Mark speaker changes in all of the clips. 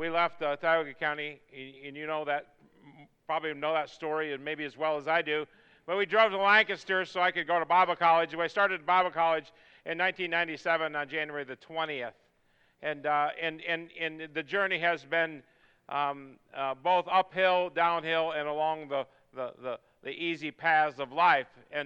Speaker 1: we left Tioga County, and you know that, probably know that story, and maybe as well as I do. But we drove to Lancaster so I could go to Bible college. I started Bible college in 1997 on January the 20th, and the journey has been both uphill, downhill, and along the easy paths of life.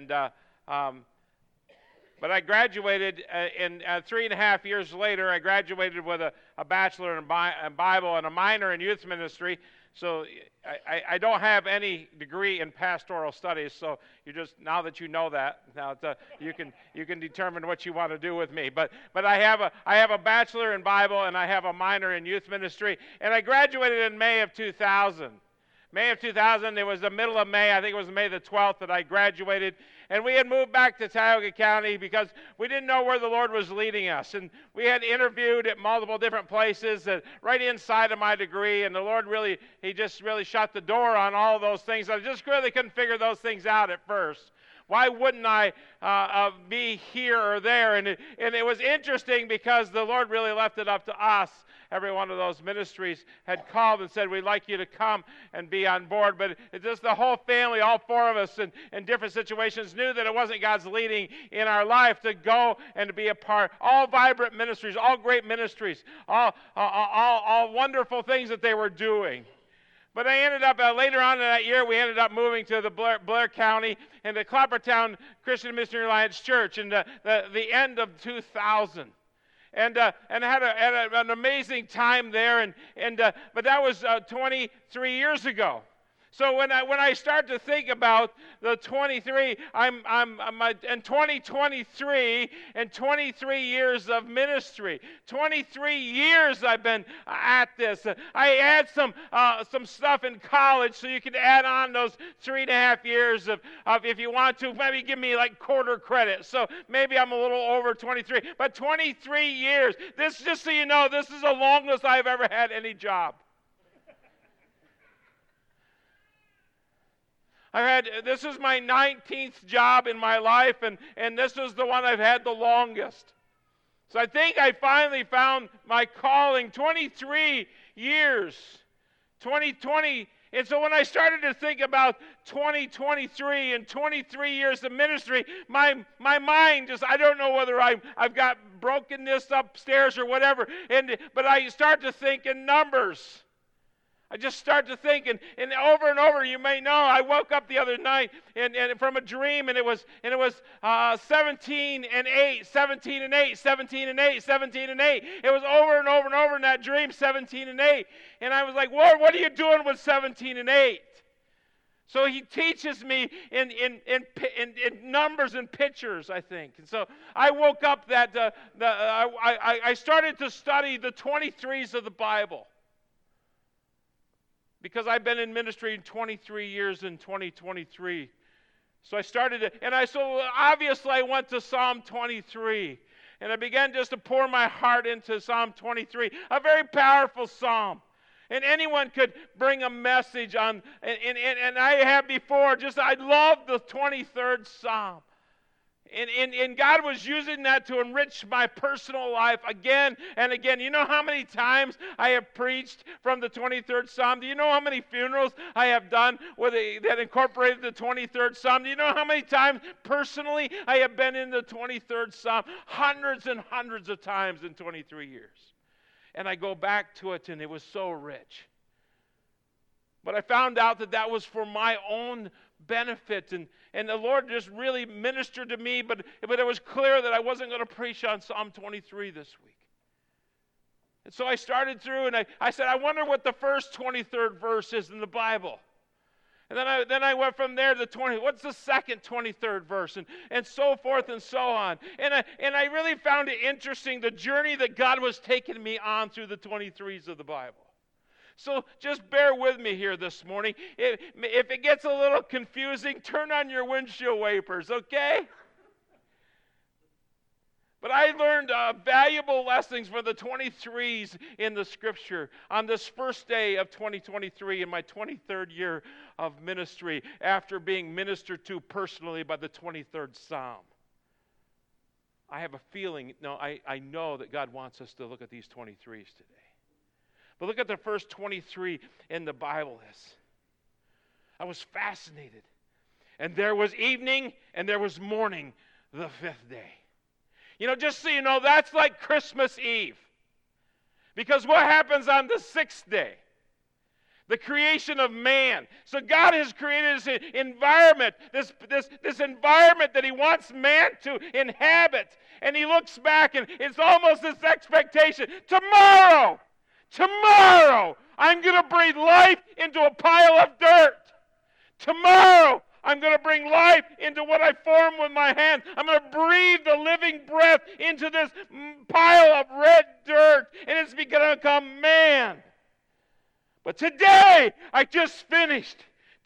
Speaker 1: But I graduated in 3.5 years later. I graduated with a bachelor in Bible and a minor in youth ministry. So I don't have any degree in pastoral studies. So you just, now that you know that, now you can determine what you want to do with me. But I have a bachelor in Bible and I have a minor in youth ministry. And I graduated in May of 2000. May of 2000, it was the middle of May, I think it was May the 12th that I graduated. And we had moved back to Tioga County because we didn't know where the Lord was leading us. And we had interviewed at multiple different places right inside of my degree. And the Lord He just really shut the door on all of those things. I just really couldn't figure those things out at first. Why wouldn't I be here or there? And it was interesting because the Lord really left it up to us. Every one of those ministries had called and said, we'd like you to come and be on board. But it's just the whole family, all four of us in different situations, knew that it wasn't God's leading in our life to go and to be a part. All vibrant ministries, all great ministries, all wonderful things that they were doing. But I ended up, later on in that year, we ended up moving to the Blair County and the Clappertown Christian Missionary Alliance Church in the end of 2000. And had an amazing time there, but that was 23 years ago. So when I start to think about the 23, I'm in 2023 and 23 years of ministry. 23 years I've been at this. I add some stuff in college, so you can add on those 3.5 years of if you want to, maybe give me like quarter credit. So maybe I'm a little over 23, but 23 years. This, just so you know, this is the longest I've ever had any job. This is my 19th job in my life, and this is the one I've had the longest. So I think I finally found my calling. 23 years. 2020. And so when I started to think about 2023 and 23 years of ministry, my mind just, I don't know whether I've got brokenness upstairs or whatever, but I start to think in numbers. I just start to think, and over, you may know, I woke up the other night and from a dream, and it was 17 and 8, 17 and 8, 17 and 8, 17 and 8. It was over and over and over in that dream, 17 and 8. And I was like, Lord, what are you doing with 17 and 8? So He teaches me in numbers and pictures, I think. And so I woke up I started to study the 23s of the Bible. Because I've been in ministry 23 years in 2023. So I started it, so obviously I went to Psalm 23. And I began just to pour my heart into Psalm 23, a very powerful psalm. And anyone could bring a message on, and I have before, I love the 23rd Psalm. And God was using that to enrich my personal life again and again. You know how many times I have preached from the 23rd Psalm? Do you know how many funerals I have done that incorporated the 23rd Psalm? Do you know how many times personally I have been in the 23rd Psalm? Hundreds and hundreds of times in 23 years. And I go back to it, and it was so rich. But I found out that was for my own benefit, and the Lord just really ministered to me, but it was clear that I wasn't going to preach on Psalm 23 this week. And so I started through, and I said, I wonder what the first 23rd verse is in the Bible. And then I went from there to what's the second 23rd verse, and so forth and so on. And I really found it interesting, the journey that God was taking me on through the 23s of the Bible. So just bear with me here this morning. If it gets a little confusing, turn on your windshield wipers, okay? But I learned valuable lessons from the 23s in the Scripture on this first day of 2023 in my 23rd year of ministry after being ministered to personally by the 23rd Psalm. I have a feeling, I know that God wants us to look at these 23s today. But look at the first 23 in the Bible is. I was fascinated. And there was evening and there was morning the fifth day. You know, just so you know, that's like Christmas Eve. Because what happens on the sixth day? The creation of man. So God has created this environment, this environment that He wants man to inhabit. And He looks back and it's almost this expectation. Tomorrow, I'm going to breathe life into a pile of dirt. Tomorrow, I'm going to bring life into what I form with my hands. I'm going to breathe the living breath into this pile of red dirt, and it's going to become man. But today, I just finished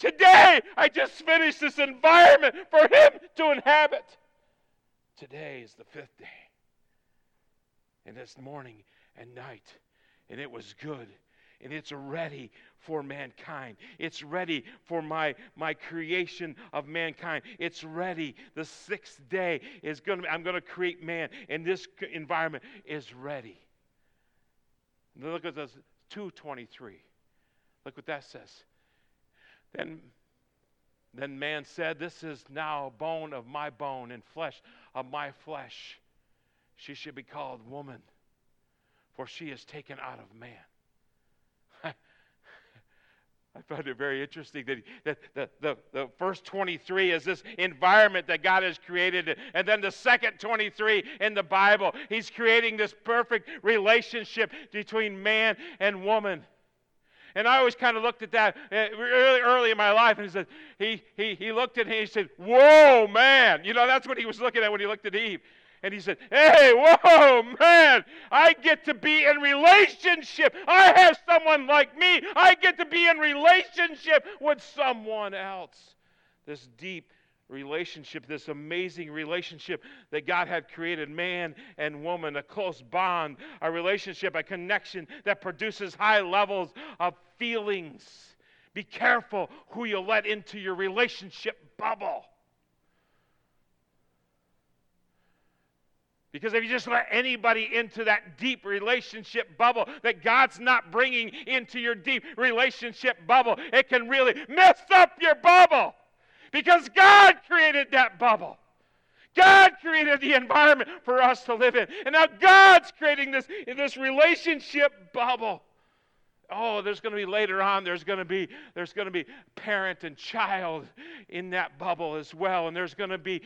Speaker 1: this environment for Him to inhabit. Today is the fifth day. And it's morning and night, and it was good. And it's ready for mankind. It's ready for my creation of mankind. It's ready. The sixth day I'm going to create man, and this environment is ready. Look at this 2:23. Look what that says. Then man said, "This is now bone of my bone and flesh of my flesh. She should be called woman, for she is taken out of man." I find it very interesting that the first 23 is this environment that God has created. And then the second 23 in the Bible, He's creating this perfect relationship between man and woman. And I always kind of looked at that really early in my life, and he said, he looked at me and he said, "Whoa, man." You know, that's what he was looking at when he looked at Eve. And he said, "Hey, whoa, man, I get to be in relationship. I have someone like me. I get to be in relationship with someone else." This deep relationship, this amazing relationship that God had created, man and woman, a close bond, a relationship, a connection that produces high levels of feelings. Be careful who you let into your relationship bubble. Because if you just let anybody into that deep relationship bubble that God's not bringing into your deep relationship bubble, it can really mess up your bubble. Because God created that bubble. God created the environment for us to live in. And now God's creating this relationship bubble. Oh, there's going to be later on, there's going to be parent and child in that bubble as well, and there's going to be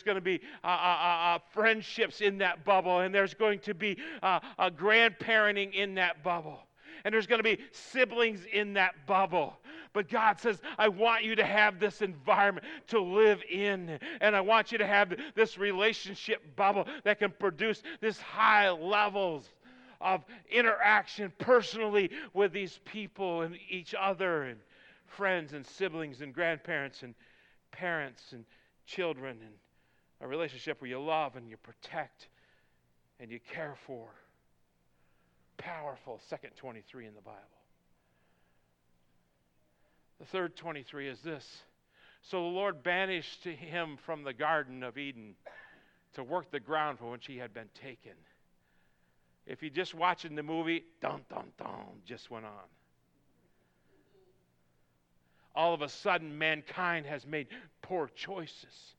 Speaker 1: friendships in that bubble, and there's going to be grandparenting in that bubble, and there's going to be siblings in that bubble. But God says, "I want you to have this environment to live in, and I want you to have this relationship bubble that can produce this high levels of interaction personally with these people and each other and friends and siblings and grandparents and parents and children, and a relationship where you love and you protect and you care for." Powerful second 23 in the Bible. The third 23 is this. "So the Lord banished him from the Garden of Eden to work the ground for which he had been taken." If you're just watching the movie, dun, dun, dun, just went on. All of a sudden, mankind has made poor choices.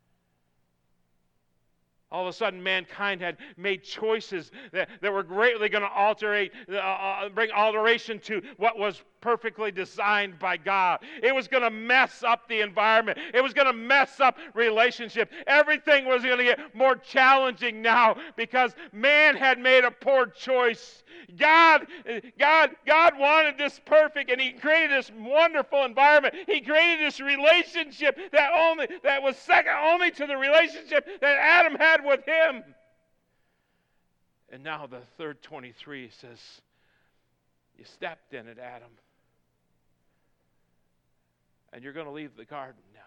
Speaker 1: All of a sudden, mankind had made choices that were greatly going to bring alteration to what was perfectly designed by God. It was going to mess up the environment. It was going to mess up relationship. Everything was going to get more challenging now because man had made a poor choice. God wanted this perfect, and He created this wonderful environment. He created this relationship that was second only to the relationship that Adam had with Him. And now the third 23 says, "You stepped in it, Adam. And you're going to leave the garden now.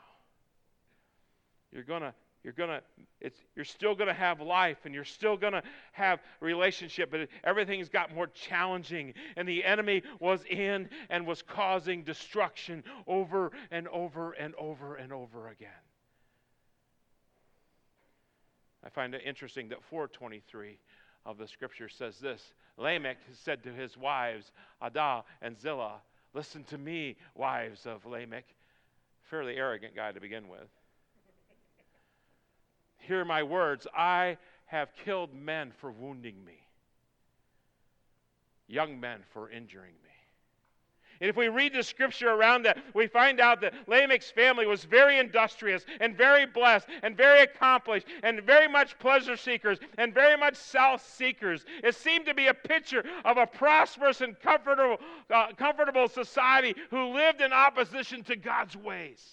Speaker 1: You're still going to have life, and you're still going to have relationship, but everything's got more challenging, and the enemy was in and was causing destruction over and over and over and over again." I find it interesting that 4:23 of the Scripture says this. Lamech said to his wives, Adah and Zillah, listen to me, wives of Lamech. Fairly arrogant guy to begin with. Hear my words. I have killed men for wounding me, young men for injuring me. And if we read the Scripture around that, we find out that Lamech's family was very industrious and very blessed and very accomplished and very much pleasure seekers and very much self-seekers. It seemed to be a picture of a prosperous and comfortable society who lived in opposition to God's ways.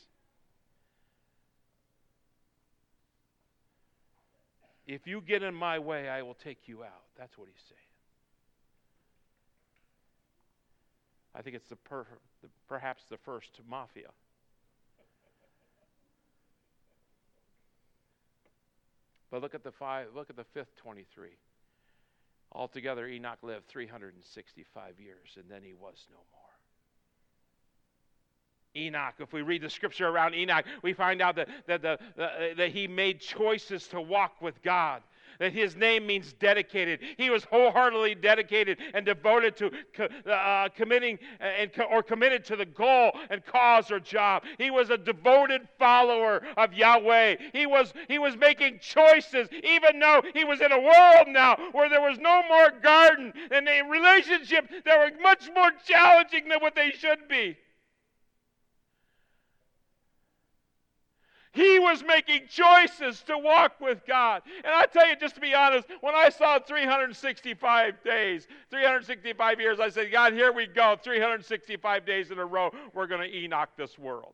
Speaker 1: If you get in my way, I will take you out. That's what he's saying. I think it's perhaps the first mafia. But look at the fifth 23. Altogether, Enoch lived 365 years, and then he was no more. Enoch, if we read the Scripture around Enoch, we find out that he made choices to walk with God. That his name means dedicated. He was wholeheartedly dedicated and devoted to committed to the goal and cause or job. He was a devoted follower of Yahweh. He was making choices, even though he was in a world now where there was no more garden and a relationship that were much more challenging than what they should be. He was making choices to walk with God. And I tell you, just to be honest, when I saw 365 days, 365 years, I said, God, here we go, 365 days in a row, we're going to Enoch this world.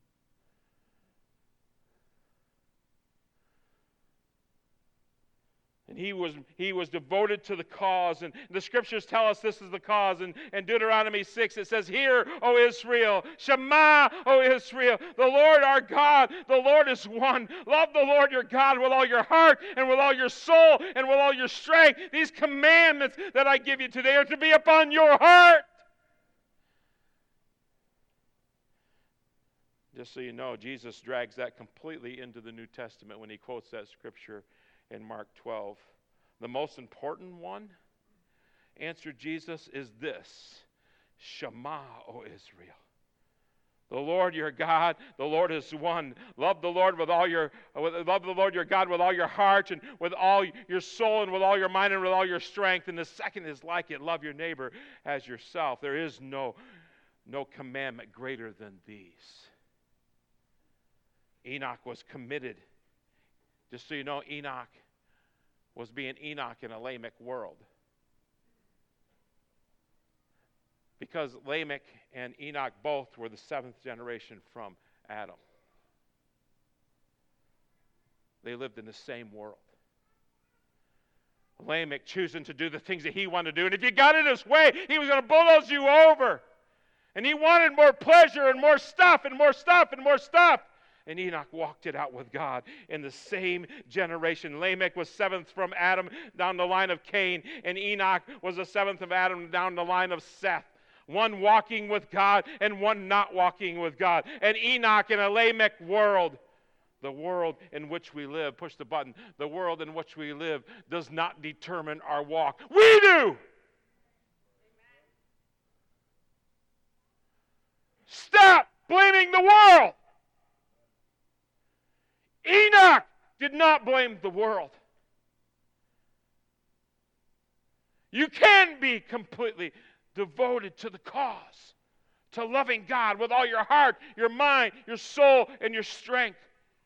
Speaker 1: And he was devoted to the cause. And the Scriptures tell us this is the cause. And in Deuteronomy 6 it says, Hear, O Israel, Shema, O Israel, the Lord our God, the Lord is one. Love the Lord your God with all your heart and with all your soul and with all your strength. These commandments that I give you today are to be upon your heart. Just so you know, Jesus drags that completely into the New Testament when he quotes that Scripture in Mark 12. The most important one, answered Jesus, is this: Shema, O Israel. The Lord your God, the Lord is one. Love the Lord your God with all your heart and with all your soul and with all your mind and with all your strength. And the second is like it: love your neighbor as yourself. There is no commandment greater than these. Enoch was committed. Just so you know, Enoch was being Enoch in a Lamech world. Because Lamech and Enoch both were the seventh generation from Adam. They lived in the same world. Lamech choosing to do the things that he wanted to do. And if you got in his way, he was going to bulldoze you over. And he wanted more pleasure and more stuff and more stuff and more stuff. And Enoch walked it out with God in the same generation. Lamech was seventh from Adam down the line of Cain, and Enoch was the seventh of Adam down the line of Seth. One walking with God and one not walking with God. And Enoch in a Lamech world. The world in which we live, push the button, the world in which we live does not determine our walk. We do! Stop blaming the world! Enoch did not blame the world. You can be completely devoted to the cause, to loving God with all your heart, your mind, your soul, and your strength.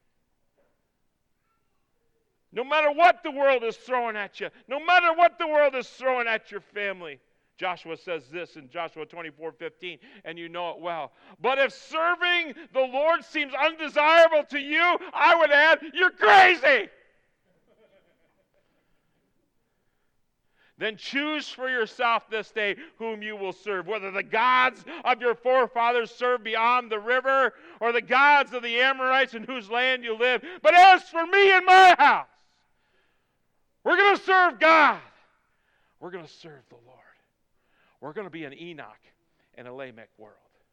Speaker 1: No matter what the world is throwing at you, no matter what the world is throwing at your family. Joshua says this in Joshua 24:15, and you know it well. But if serving the Lord seems undesirable to you, I would add, you're crazy. Then choose for yourself this day whom you will serve, whether the gods of your forefathers served beyond the river, or the gods of the Amorites in whose land you live. But as for me and my house, we're going to serve God. We're going to serve the Lord. We're going to be an Enoch in a Lamech world.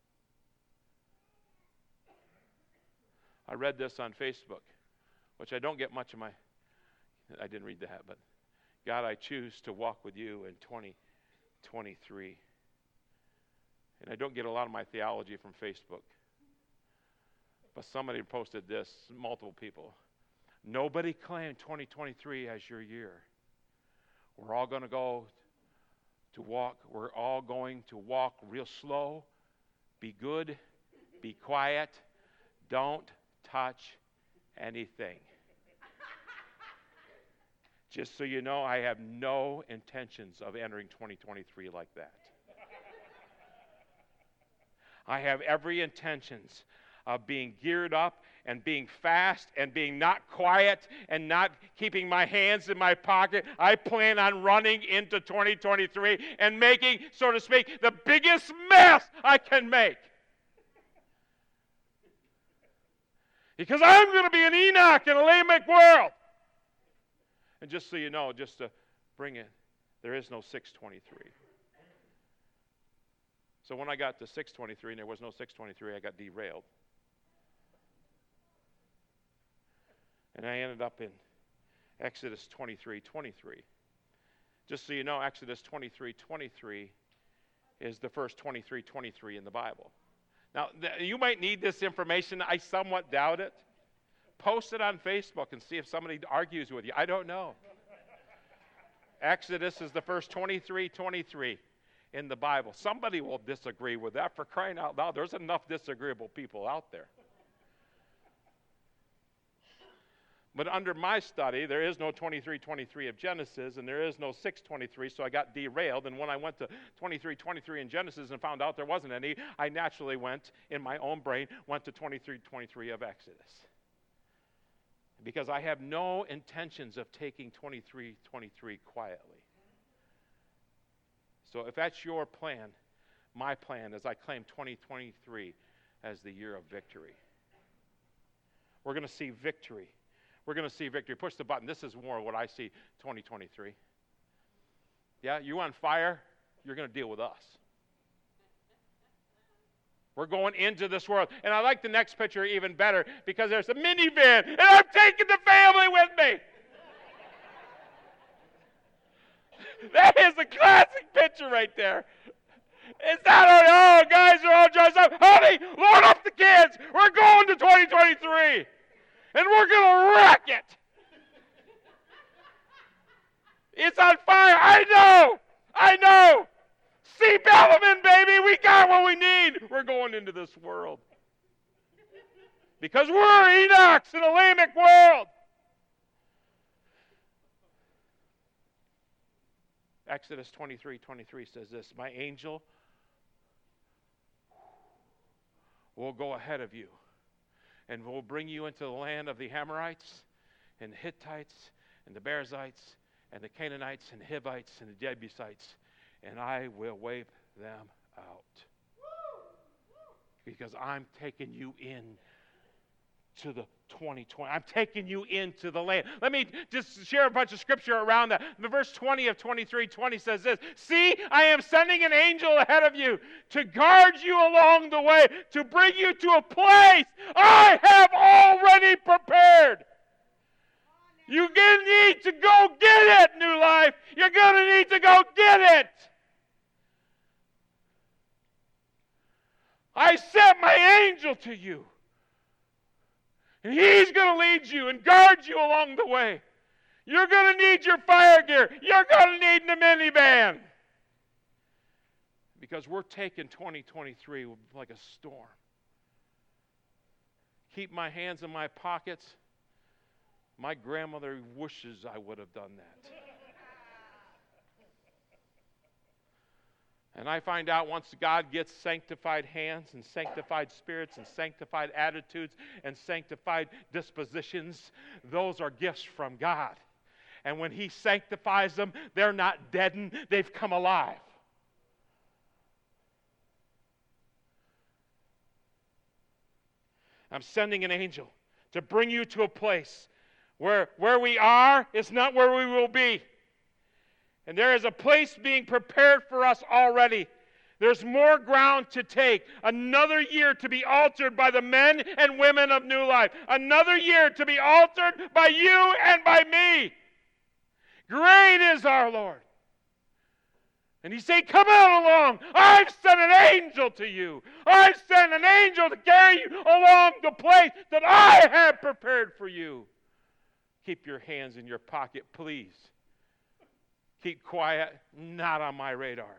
Speaker 1: I read this on Facebook, which I don't get much of my... I didn't read that, but God, I choose to walk with you in 2023. And I don't get a lot of my theology from Facebook. But somebody posted this, multiple people. Nobody claimed 2023 as your year. We're all going to go to walk. We're all going to walk real slow. Be good. Be quiet. Don't touch anything. Just so you know, I have no intentions of entering 2023 like that. I have every intentions of being geared up and being fast and being not quiet and not keeping my hands in my pocket. I plan on running into 2023 and making, so to speak, the biggest mess I can make. Because I'm going to be an Enoch in a Lamech world. And just so you know, just to bring it, there is no 623. So when I got to 623 and there was no 623, I got derailed. And I ended up in Exodus 23:23. Just so you know, Exodus 23:23 is the first 23:23 in the Bible. Now, you might need this information. I somewhat doubt it. Post it on Facebook and see if somebody argues with you. I don't know. Exodus is the first 23:23 in the Bible. Somebody will disagree with that. For crying out loud, there's enough disagreeable people out there. But under my study, there is no 23:23 of Genesis, and there is no 6:23, so I got derailed. And when I went to 23:23 in Genesis and found out there wasn't any, I naturally went, in my own brain, went to 23:23 of Exodus. Because I have no intentions of taking 23:23 quietly. So if that's your plan, my plan is I claim 2023 as the year of victory. We're going to see victory. We're going to see victory. Push the button. This is more what I see 2023. Yeah, you on fire? You're going to deal with us. We're going into this world. And I like the next picture even better because there's a minivan and I'm taking the family with me. That is a classic picture right there. It's not only, oh, guys are all dressed up. Honey, load up the kids. We're going to 2023. And we're going to wreck it. It's on fire. I know. Seatbelt them in, baby. We got what we need. We're going into this world. Because we're Enochs in a Lamech world. Exodus 23:23 says this, my angel will go ahead of you and will bring you into the land of the Amorites and the Hittites and the Perizzites and the Canaanites and the Hivites and the Jebusites, and I will wipe them out. Because I'm taking you in to the 2020. I'm taking you into the land. Let me just share a bunch of scripture around that. The verse 20 of 23:20 says this, see, I am sending an angel ahead of you to guard you along the way, to bring you to a place I have already prepared. You're going to need to go get it, New Life. You're going to need to go get it. I sent my angel to you. And he's going to lead you and guard you along the way. You're going to need your fire gear. You're going to need the minivan. Because we're taking 2023 like a storm. Keep my hands in my pockets. My grandmother wishes I would have done that. And I find out once God gets sanctified hands and sanctified spirits and sanctified attitudes and sanctified dispositions, those are gifts from God. And when He sanctifies them, they're not deadened, they've come alive. I'm sending an angel to bring you to a place where we are is not where we will be. And there is a place being prepared for us already. There's more ground to take. Another year to be altered by the men and women of New Life. Another year to be altered by you and by me. Great is our Lord. And he said, come out along. I've sent an angel to you. I've sent an angel to carry you along the place that I have prepared for you. Keep your hands in your pocket, please. Keep quiet. Not on my radar.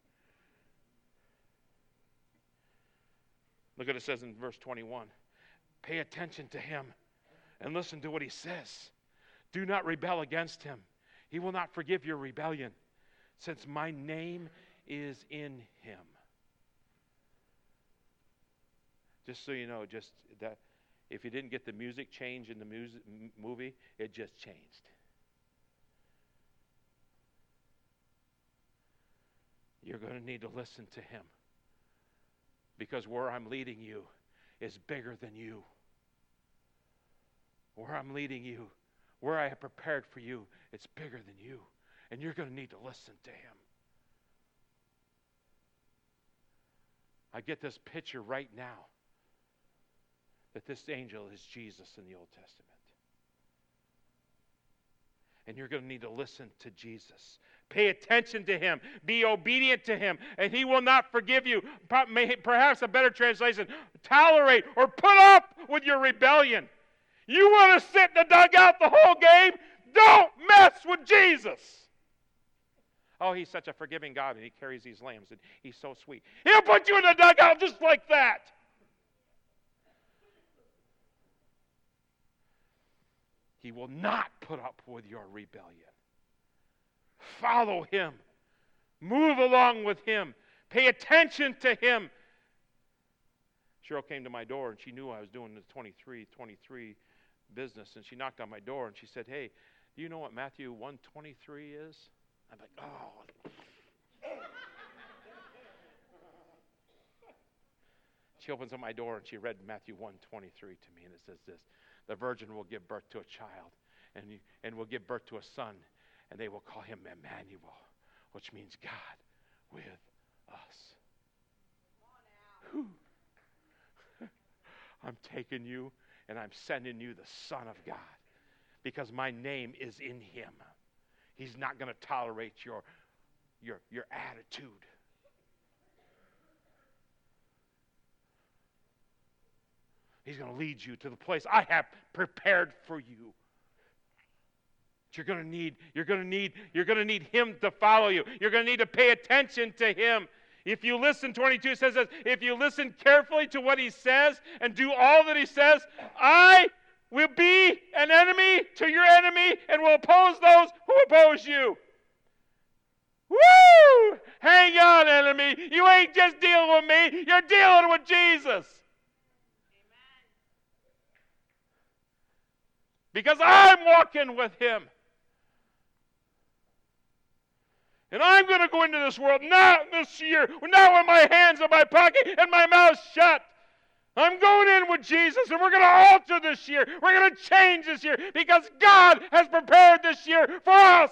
Speaker 1: Look what it says in verse 21. Pay attention to him and listen to what he says. Do not rebel against him. He will not forgive your rebellion, since my name is in him. Just so you know, just that if you didn't get the music change in the movie, it just changed. You're going to need to listen to him, because where I'm leading you is bigger than you. Where I'm leading you, where I have prepared for you, it's bigger than you. And you're going to need to listen to him. I get this picture right now that this angel is Jesus in the Old Testament. And you're going to need to listen to Jesus. Pay attention to him. Be obedient to him. And he will not forgive you. Perhaps a better translation, tolerate or put up with your rebellion. You want to sit in the dugout the whole game? Don't mess with Jesus. Oh, he's such a forgiving God, and he carries these lambs, and he's so sweet. He'll put you in the dugout just like that. He will not put up with your rebellion. Follow him. Move along with him. Pay attention to him. Cheryl came to my door, and she knew I was doing the 23 business, and she knocked on my door, and she said, hey, do you know what Matthew 1:23 is? I'm like, oh. She opens up my door, and she read Matthew 1:23 to me, and it says this: the virgin will give birth to a child, and will give birth to a son, and they will call him Emmanuel, which means God with us. Whew. I'm taking you, and I'm sending you the Son of God, because my name is in him. He's not going to tolerate your attitude. He's going to lead you to the place I have prepared for you. You're going to need him to follow you. You're going to need to pay attention to him. If you listen, 22 says this, if you listen carefully to what he says and do all that he says, I will be an enemy to your enemy and will oppose those who oppose you. Woo! Hang on, enemy. You ain't just dealing with me. You're dealing with Jesus. Because I'm walking with him. And I'm going to go into this world, not this year, not with my hands in my pocket and my mouth shut. I'm going in with Jesus, and we're going to alter this year. We're going to change this year, because God has prepared this year for us.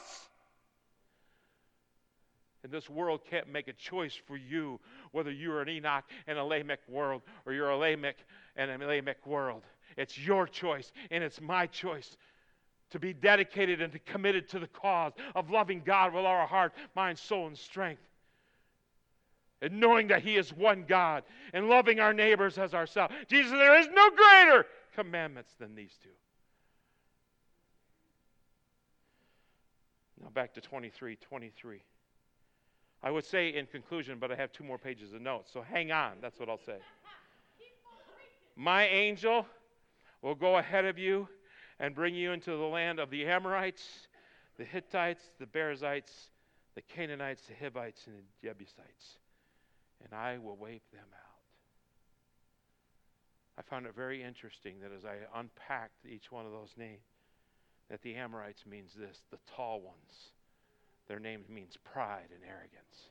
Speaker 1: And this world can't make a choice for you, whether you're an Enoch in a Lamech world or you're a Lamech in a Lamech world. It's your choice, and it's my choice to be dedicated and to committed to the cause of loving God with our heart, mind, soul, and strength. And knowing that he is one God, and loving our neighbors as ourselves. Jesus said, there is no greater commandments than these two. Now back to 23. I would say in conclusion, but I have 2 more pages of notes, so hang on. That's what I'll say. My angel will go ahead of you and bring you into the land of the Amorites, the Hittites, the Perizzites, the Canaanites, the Hivites, and the Jebusites. And I will wipe them out. I found it very interesting that as I unpacked each one of those names, that the Amorites means this, the tall ones. Their name means pride and arrogance.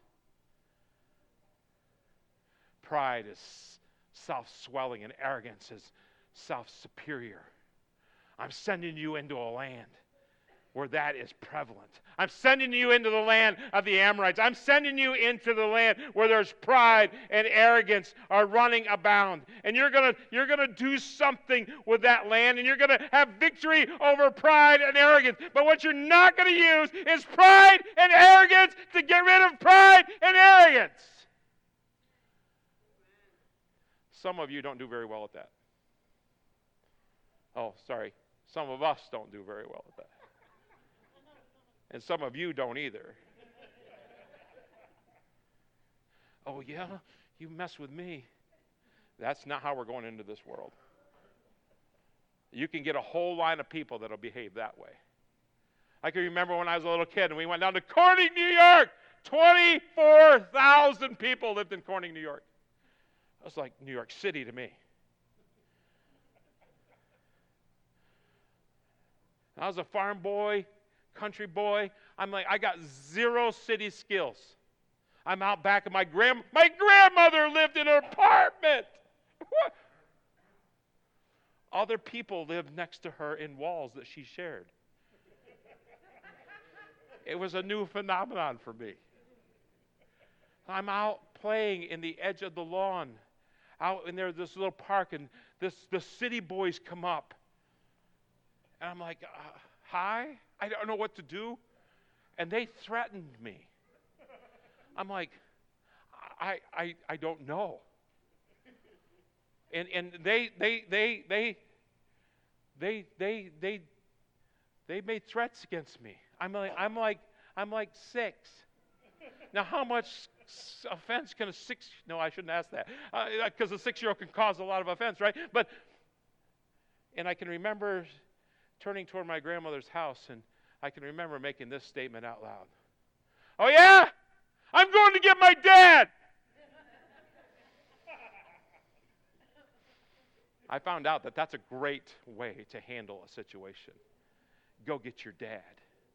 Speaker 1: Pride is self-swelling, and arrogance is self-superior. I'm sending you into a land where that is prevalent. I'm sending you into the land of the Amorites. I'm sending you into the land where there's pride and arrogance are running abound. And you're going to do something with that land, and you're going to have victory over pride and arrogance. But what you're not going to use is pride and arrogance to get rid of pride and arrogance. Some of you don't do very well at that. Oh, sorry. Some of us don't do very well at that. And some of you don't either. Oh, yeah? You mess with me. That's not how we're going into this world. You can get a whole line of people that'll behave that way. I can remember when I was a little kid and we went down to Corning, New York. 24,000 people lived in Corning, New York. That was like New York City to me. I was a farm boy, country boy. I'm like, I got zero city skills. I'm out back, and my grandmother lived in an apartment. What? Other people lived next to her in walls that she shared. It was a new phenomenon for me. I'm out playing in the edge of the lawn, out in there, this little park, and the city boys come up. And I'm like, hi? I don't know what to do. And they threatened me. I'm like, I don't know. And they made threats against me. I'm like 6. Now, how much offense can a 6? No, I shouldn't ask that, because a 6-year-old can cause a lot of offense, right? And I can remember turning toward my grandmother's house, and I can remember making this statement out loud. Oh, yeah? I'm going to get my dad. I found out that that's a great way to handle a situation. Go get your dad.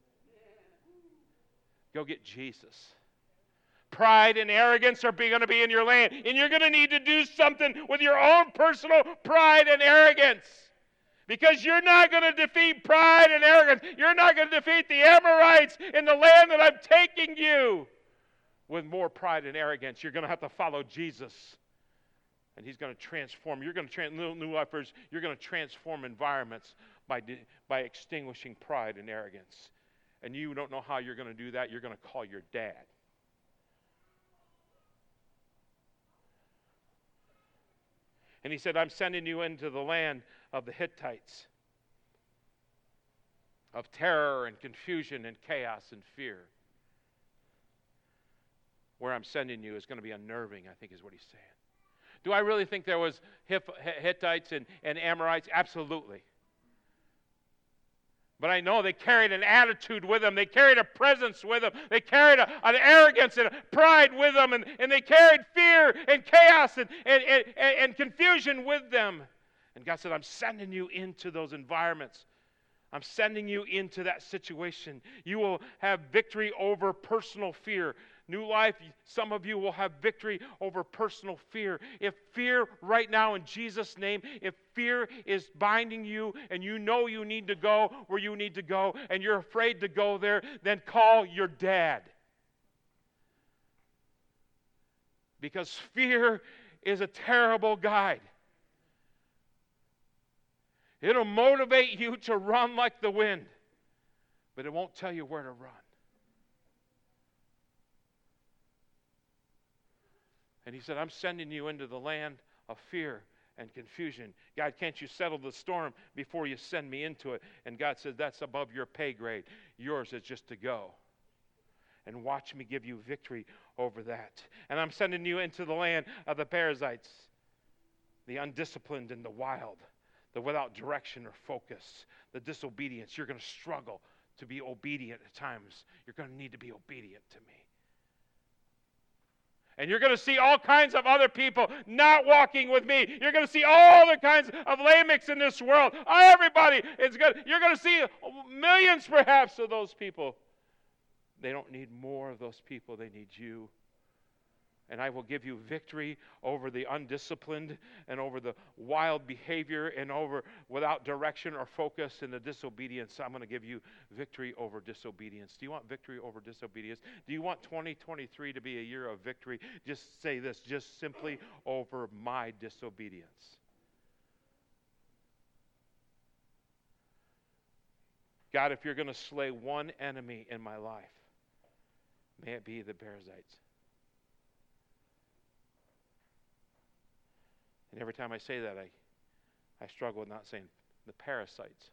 Speaker 1: Go get Jesus. Pride and arrogance are going to be in your land, and you're going to need to do something with your own personal pride and arrogance. Because you're not going to defeat pride and arrogance. You're not going to defeat the Amorites in the land that I'm taking you with more pride and arrogance. You're going to have to follow Jesus. And he's going to transform. You're going to new lifers. You're going to transform environments by extinguishing pride and arrogance. And you don't know how you're going to do that. You're going to call your dad. And he said, I'm sending you into the land of the Hittites, of terror and confusion and chaos and fear. Where I'm sending you is going to be unnerving, I think is what he's saying. Do I really think there was Hittites and Amorites? Absolutely. But I know they carried an attitude with them. They carried a presence with them. They carried an arrogance and a pride with them. And they carried fear and chaos and confusion with them. And God said, I'm sending you into those environments. I'm sending you into that situation. You will have victory over personal fear. New life, some of you will have victory over personal fear. If fear right now in Jesus' name, if fear is binding you and you know you need to go where you need to go and you're afraid to go there, then call your dad. Because fear is a terrible guide. It'll motivate you to run like the wind, but it won't tell you where to run. And he said, I'm sending you into the land of fear and confusion. God, can't you settle the storm before you send me into it? And God said, that's above your pay grade. Yours is just to go. And watch me give you victory over that. And I'm sending you into the land of the Perizzites, the undisciplined and the wild, the without direction or focus, the disobedience. You're going to struggle to be obedient at times. You're going to need to be obedient to me. And you're going to see all kinds of other people not walking with me. You're going to see all other kinds of Lamechs in this world. Everybody is good. You're going to see millions perhaps of those people. They don't need more of those people. They need you. And I will give you victory over the undisciplined and over the wild behavior and over without direction or focus and the disobedience. I'm going to give you victory over disobedience. Do you want victory over disobedience? Do you want 2023 to be a year of victory? Just say this, just simply over my disobedience. God, if you're going to slay one enemy in my life, may it be the Perizzites. And every time I say that, I struggle with not saying the parasites.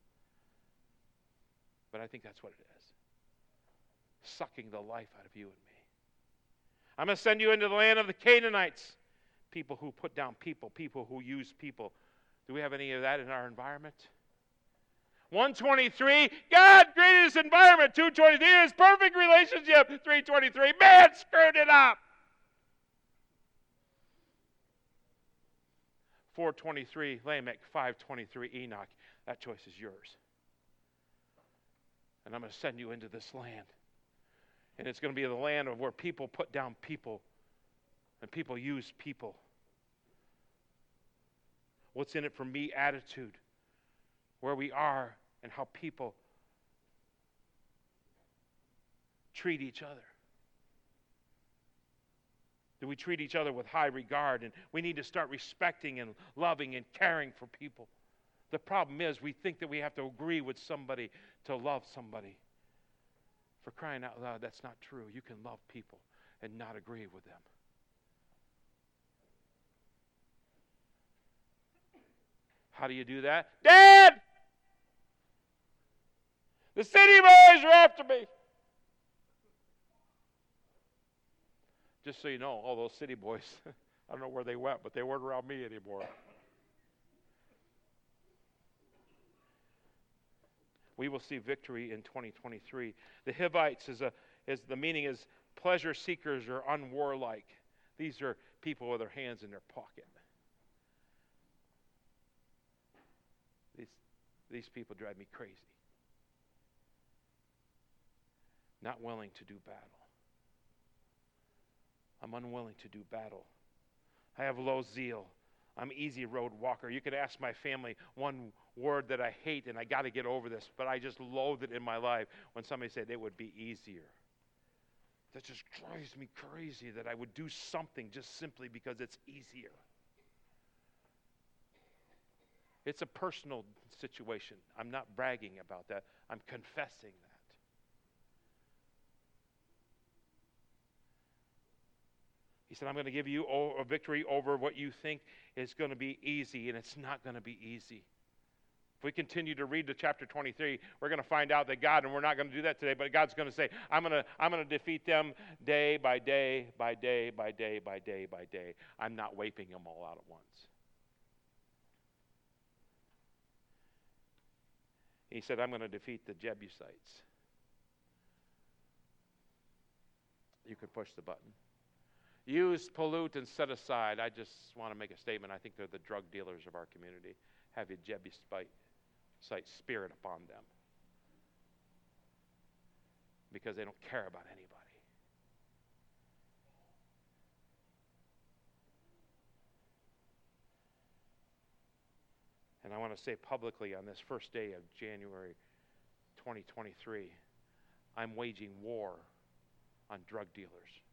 Speaker 1: But I think that's what it is. Sucking the life out of you and me. I'm going to send you into the land of the Canaanites. People who put down people, people who use people. Do we have any of that in our environment? 123, God created this environment. 223, his perfect relationship. 323, man screwed it up. 423, Lamech. 523, Enoch. That choice is yours. And I'm going to send you into this land. And it's going to be the land of where people put down people and people use people. What's in it for me attitude. Where we are and how people treat each other. Do we treat each other with high regard? And we need to start respecting and loving and caring for people. The problem is we think that we have to agree with somebody to love somebody. For crying out loud, that's not true. You can love people and not agree with them. How do you do that? Dad! The city boys are after me. Just so you know, all those city boys, I don't know where they went, but they weren't around me anymore. We will see victory in 2023. The Hivites the meaning is pleasure seekers or unwarlike. These are people with their hands in their pocket. These people drive me crazy. Not willing to do battle. I'm unwilling to do battle. I have low zeal. I'm easy road walker. You could ask my family one word that I hate, and I got to get over this, but I just loathe it in my life when somebody said it would be easier. That just drives me crazy that I would do something just simply because it's easier. It's a personal situation. I'm not bragging about that. I'm confessing that. He said, I'm going to give you a victory over what you think is going to be easy, and it's not going to be easy. If we continue to read to chapter 23, we're going to find out that God, and we're not going to do that today, but God's going to say, I'm going to defeat them day by day, by day, by day, by day, by day. I'm not wiping them all out at once. He said, I'm going to defeat the Jebusites. You can push the button. Use, pollute, and set aside. I just want to make a statement. I think they're the drug dealers of our community. Have a Jebusite spirit upon them. Because they don't care about anybody. And I want to say publicly on this first day of January 2023, I'm waging war on drug dealers.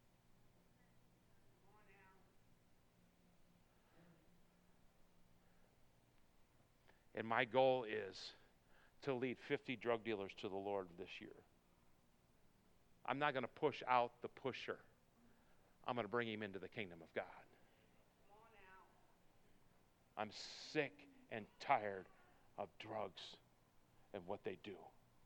Speaker 1: And my goal is to lead 50 drug dealers to the Lord this year. I'm not going to push out the pusher. I'm going to bring him into the kingdom of God. I'm sick and tired of drugs and what they do.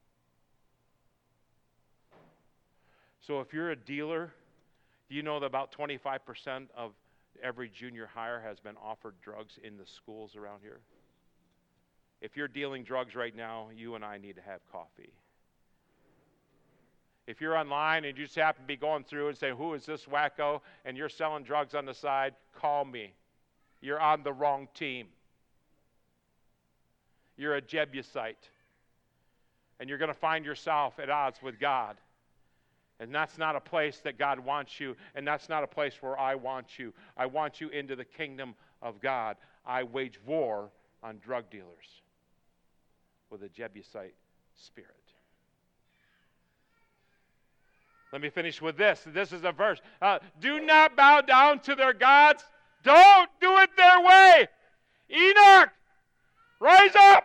Speaker 1: So if you're a dealer, do you know that about 25% of every junior hire has been offered drugs in the schools around here? If you're dealing drugs right now, you and I need to have coffee. If you're online and you just happen to be going through and say, who is this wacko? And you're selling drugs on the side, call me. You're on the wrong team. You're a Jebusite. And you're going to find yourself at odds with God. And that's not a place that God wants you, and that's not a place where I want you. I want you into the kingdom of God. I wage war on drug dealers with a Jebusite spirit. Let me finish with this. This is a verse. Do not bow down to their gods. Don't do it their way. Enoch, rise up.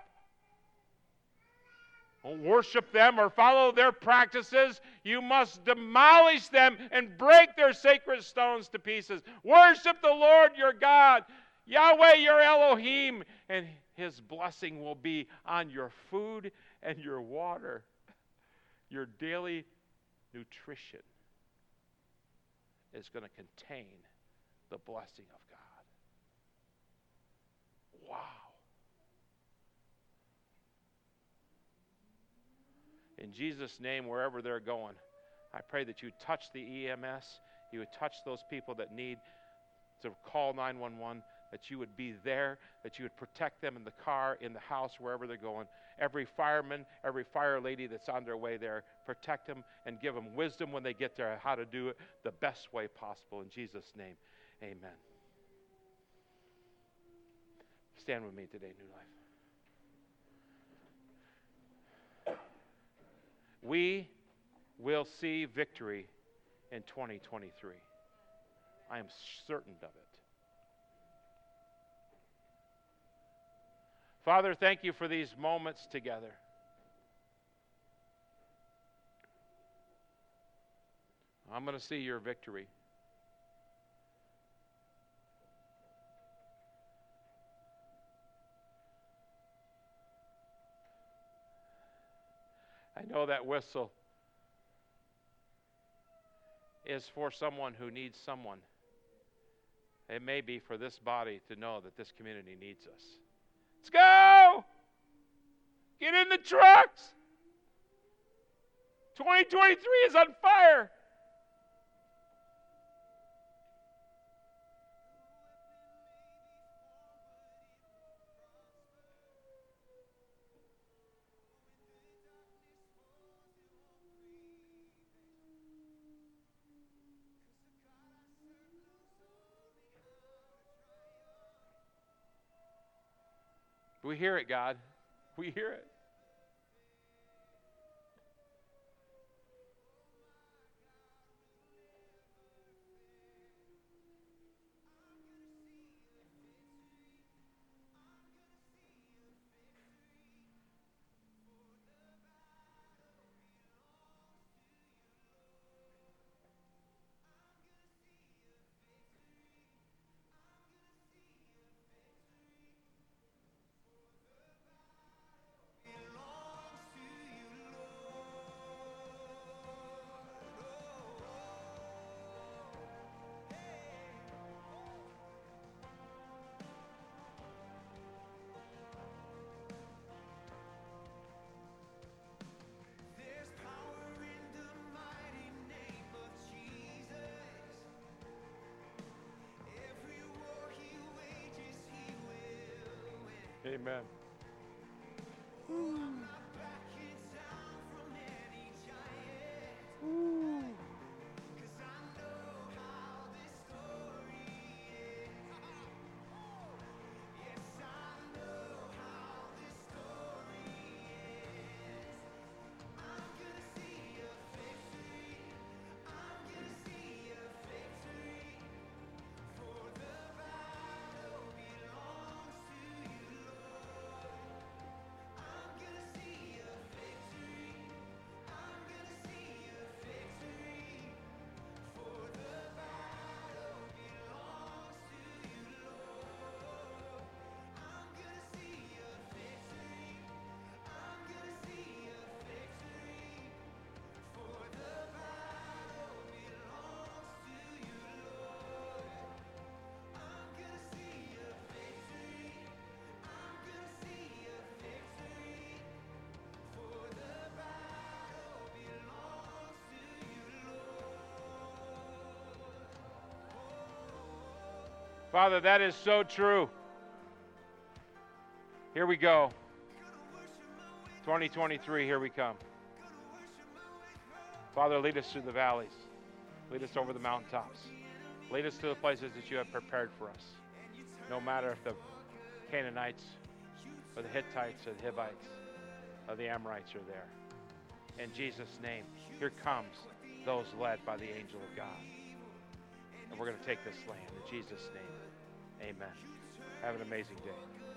Speaker 1: Don't worship them or follow their practices. You must demolish them and break their sacred stones to pieces. Worship the Lord your God, Yahweh your Elohim, and his blessing will be on your food and your water, your daily nutrition is going to contain the blessing of God. Wow. In Jesus' name, wherever they're going, I pray that you touch the EMS, you would touch those people that need to call 911, that you would be there, that you would protect them in the car, in the house, wherever they're going. Every fireman, every fire lady that's on their way there, protect them and give them wisdom when they get there how to do it the best way possible. In Jesus' name, amen. Stand with me today, New Life. We will see victory in 2023. I am certain of it. Father, thank you for these moments together. I'm going to see your victory. I know that whistle is for someone who needs someone. It may be for this body to know that this community needs us. Let's go! Get in the trucks! 2023 is on fire! We hear it, God. We hear it. Amen. Ooh. Ooh. Father, that is so true. Here we go. 2023, here we come. Father, lead us through the valleys. Lead us over the mountaintops. Lead us to the places that you have prepared for us. No matter if the Canaanites or the Hittites or the Hivites or the Amorites are there. In Jesus' name, here comes those led by the angel of God. And we're going to take this land. In Jesus' name, amen. Have an amazing day.